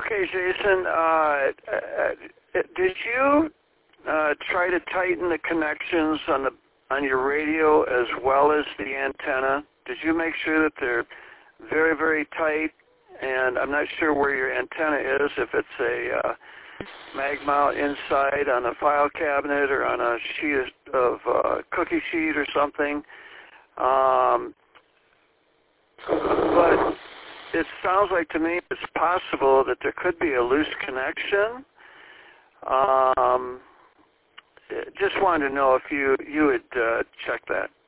Okay, Jason, did you try to tighten the connections on your radio as well as the antenna? Did you make sure that they're very, very tight? And I'm not sure where your antenna is, if it's a mag mount inside on a file cabinet or on a sheet of cookie sheet or something. But it sounds like to me it's possible that there could be a loose connection. Just wanted to know if you would check that.